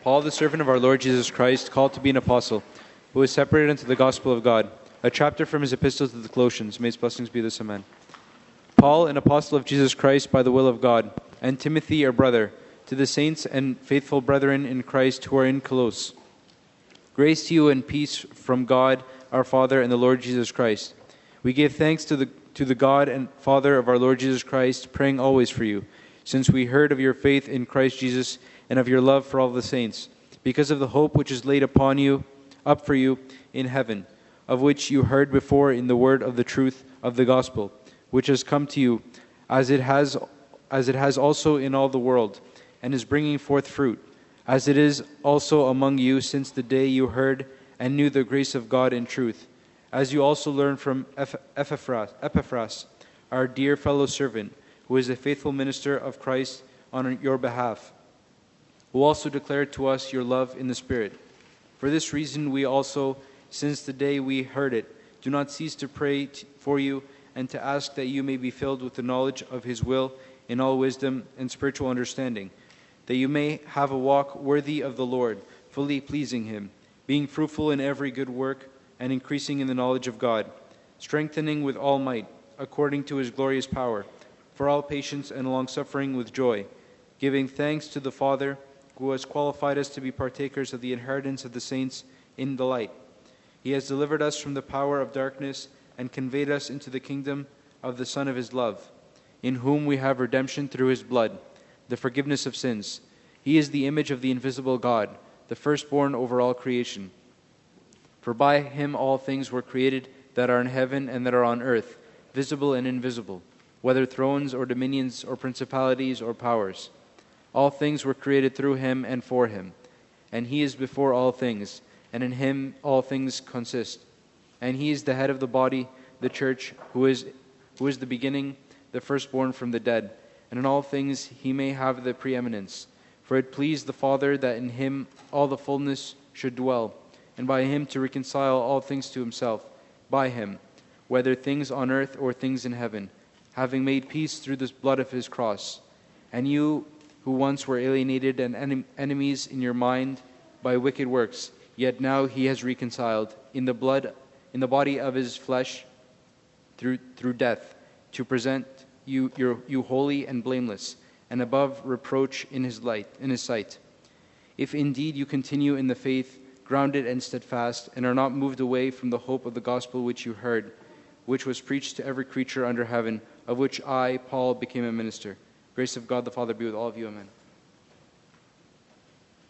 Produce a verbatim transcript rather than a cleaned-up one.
Paul, the servant of our Lord Jesus Christ, called to be an apostle, who is separated unto the gospel of God, a chapter from his epistle to the Colossians. May his blessings be this, amen. Paul, an apostle of Jesus Christ by the will of God, and Timothy, our brother, to the saints and faithful brethren in Christ who are in Colossus. Grace to you and peace from God our Father and the Lord Jesus Christ. We give thanks to the to the God and Father of our Lord Jesus Christ, praying always for you, since we heard of your faith in Christ Jesus and of your love for all the saints, because of the hope which is laid upon you, up for you in heaven, of which you heard before in the word of the truth of the gospel, which has come to you, as it has as it has also in all the world, and is bringing forth fruit, as it is also among you since the day you heard and knew the grace of God in truth, as you also learned from Epaphras, Epaphras, our dear fellow servant, who is a faithful minister of Christ on your behalf, who also declared to us your love in the Spirit. For this reason we also, since the day we heard it, do not cease to pray t- for you and to ask that you may be filled with the knowledge of his will in all wisdom and spiritual understanding, that you may have a walk worthy of the Lord, fully pleasing him, being fruitful in every good work and increasing in the knowledge of God, strengthening with all might, according to his glorious power, for all patience and long-suffering with joy, giving thanks to the Father, who has qualified us to be partakers of the inheritance of the saints in the light. He has delivered us from the power of darkness and conveyed us into the kingdom of the Son of his love, in whom we have redemption through his blood, the forgiveness of sins. He is the image of the invisible God, the firstborn over all creation. For by him all things were created that are in heaven and that are on earth, visible and invisible, whether thrones or dominions or principalities or powers. All things were created through him and for him. And he is before all things, and in him all things consist. And he is the head of the body, the church, who is who is the beginning, the firstborn from the dead. And in all things he may have the preeminence. For it pleased the Father that in him all the fullness should dwell, and by him to reconcile all things to himself, by him, whether things on earth or things in heaven, having made peace through the blood of his cross. And you, who once were alienated and en- enemies in your mind by wicked works, yet now he has reconciled in the blood, in the body of his flesh, through through death, to present you your, you holy and blameless, and above reproach in his light, in his sight. If indeed you continue in the faith, grounded and steadfast, and are not moved away from the hope of the gospel which you heard, which was preached to every creature under heaven, of which I, Paul, became a minister. Grace of God the Father be with all of you. Amen.